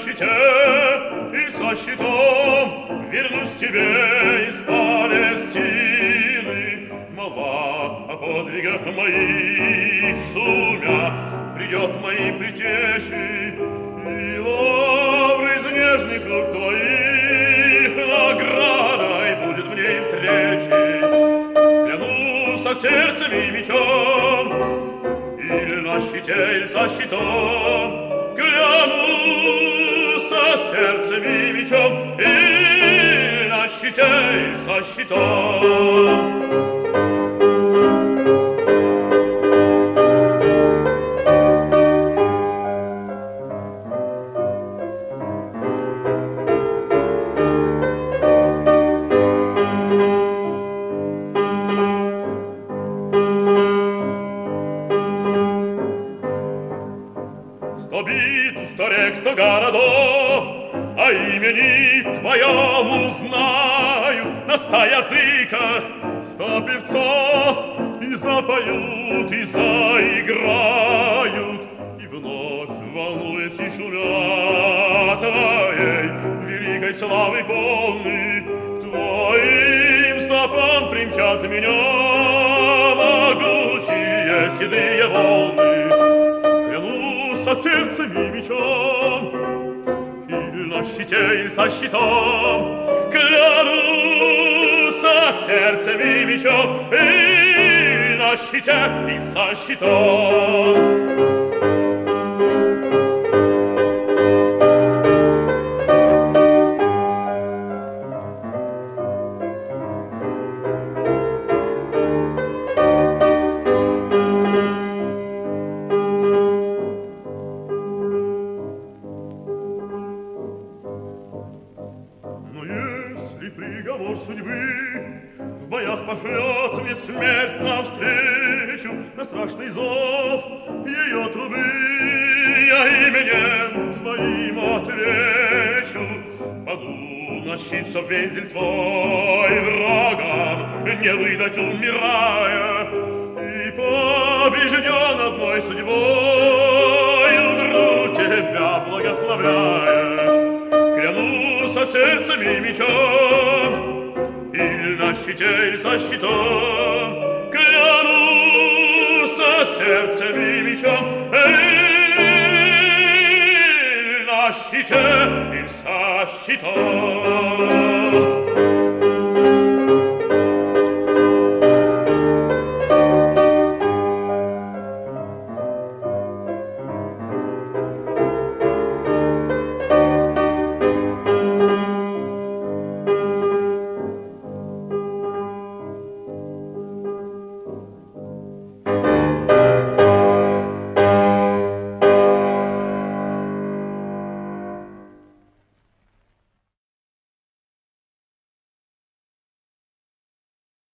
щите и со щитом вернусь тебе из Палестины. Молва о подвигах моих шумя придет моим предтечи, и лавры из нежных рук твоих наградой будет мне и встречи. Клянусь со сердцем и мечом, или на щите, или со щитом. Клянусь со сердцем и мечом, или на щите, или со щитом. Сто битв, сто рек, сто городов, а имени твоему знаю. На 100 языках 100 певцов и запоют, и заиграют, и вновь, волнуясь и шумя твоей великой славы полны, к твоим стопам примчат меня могучие седые волны. Со сердцем и мечом, или на щите, или со щитом. Клянусь со сердцем и мечом, или на щите, и со щитом. Приговор судьбы в боях пошлет мне смерть навстречу, на страшный зов ее трубы я именем твоим отвечу. Паду на щит, чтоб вензель твой врагам не выдать умирая, и побежден одной судьбой умру тебя благословляя. Клянусь со сердцем и мечом, или на щите, или со щитом. Клянусь со сердцем и мечом, или на щите, или со щитом.